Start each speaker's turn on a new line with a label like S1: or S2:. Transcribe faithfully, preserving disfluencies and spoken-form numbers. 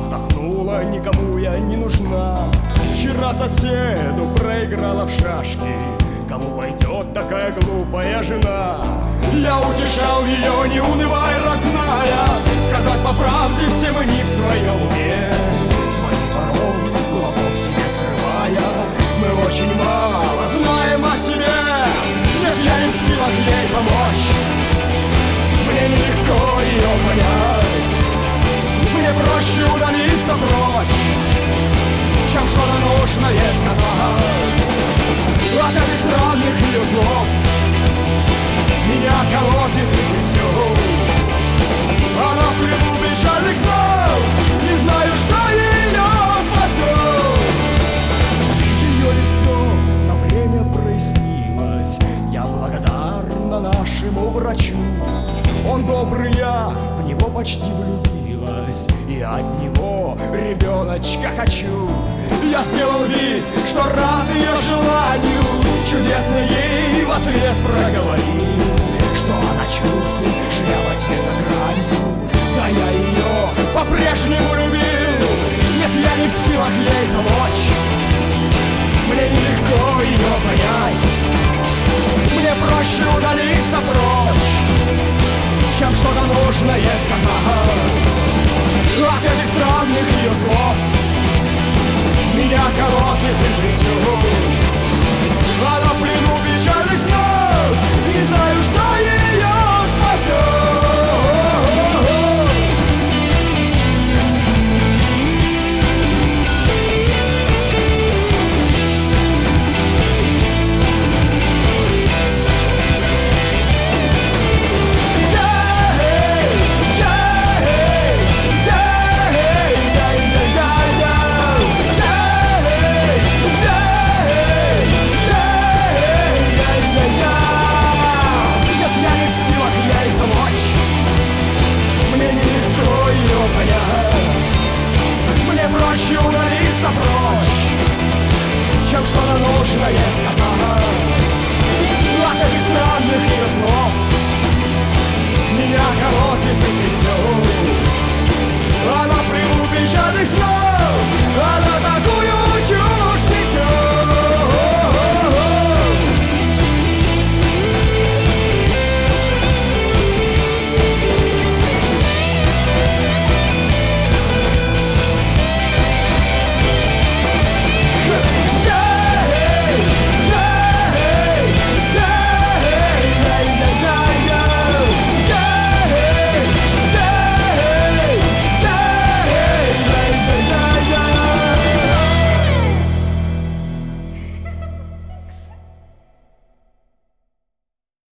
S1: вздохнула, никому я не нужна. Вчера соседу проиграла в шашки, кому пойдет такая глупая жена? Я утешал ее, не унывай, родная, сказать по правде, все мы не в своем уме. Свои порой глубоко в себе скрывая, мы очень мало знаем о себе. Нет, я не в силах ей помочь, мне нелегко ее понять. Мне проще удалиться прочь, чем что-то нужное сказать. От этих странных ее слов меня колотит и трясет. Она в плену печальных снов, не знаю, что ее спасет. Ее лицо на время прояснилось, я благодарна нашему врачу. Он добрый, я в него почти влюбилась, и от него ребеночка хочу. Я сделал вид, что рад ее желанию, чудесно ей в ответ проговорил, что она чувствует, живя во тьме за гранью. Да я ее по-прежнему любил. Нет, я не в силах ей помочь, мне нелегко ее понять. Мне проще удалиться прочь, чем что-то нужное сказать. От этих странных ее слов меня колотит и трясет. Она в плену печальных снов.